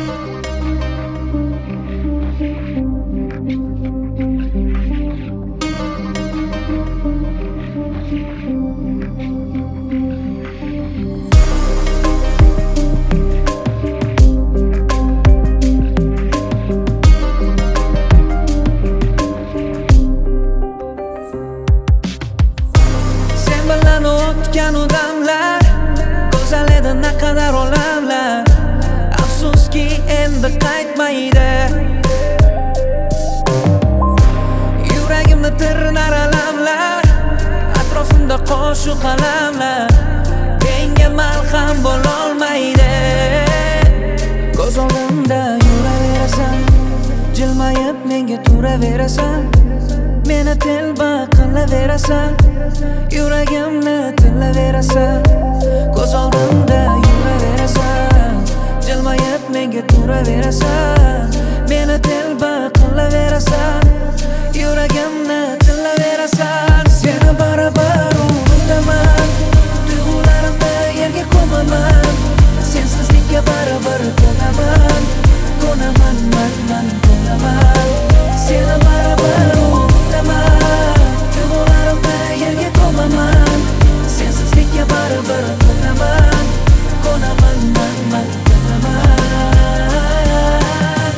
bilan o'tgan odamlar go'zal edi naqadar olamlar. Afsuski endi qaytmaydi. Yuragimni tirnar alamlar, atrofimda qo'shu qalamlar. Menga malham bo'lolmaydi. Ko'z oldimda yuraverasan, jilmayib menga turaverasan. Meni telba qilaverasan, yuragimni tilaverasan. Ko'z oldimda yuraverasan, jilmayib menga turaverasan. Meni telba qilaverasan, yuragimni tilaverasan. Seni barabar unutaman, tuyg'ularimni yerga ko'maman. Sensizlikka barabar ko'naman, ko'naman, man ko'naman. Seni barabar unutaman, tuyg'ularimni yerga ko'maman. Sensizlikka barabar ko'naman, ko'naman, man ko'naman.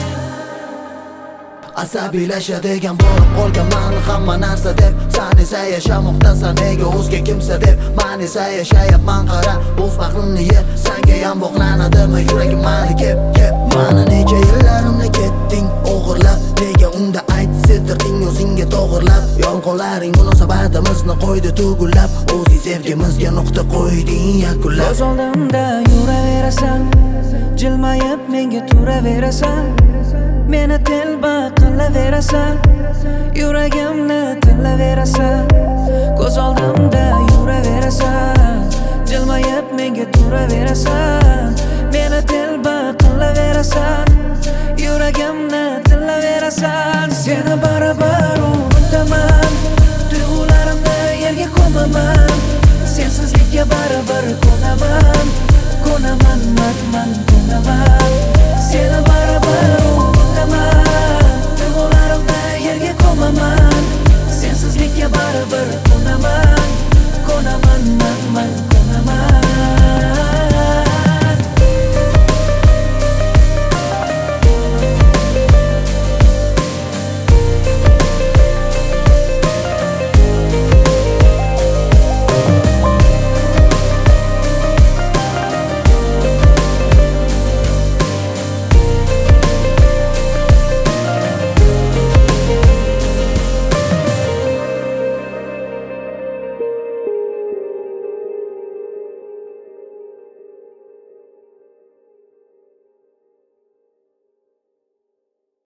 Asabiylashadigan bo'lib qolganman hamma narsa deb. San esa yashamoqdasan nega o'zga kimsa deb. Men esa yashayapman qara o'z baxtimni yer. Sangayam bog'lanadimi yuragim mani kep. Mana necha yillarimni ketding o'g'irlab. Nega unda ayt sirtirding o'zingga to'g'irlab. Yolg'onlaring munosabatimizni qo'ydi tugullab. O'zing sevgimizga nuqta qo'yding yakunlab. Ko'z oldimda yuraverasan, jilmayib menga turaverasan. Meni telba qilaverasan, yuragimni tilaverasan. Ko'z oldimda yuraverasan, jilmayib menga turaverasan. Meni telba qilaverasan, yuragimni tilaverasan. Seni barabar unutaman, tuyg'ularimni yerga ko'maman. Sensizlikka barabar ko'naman,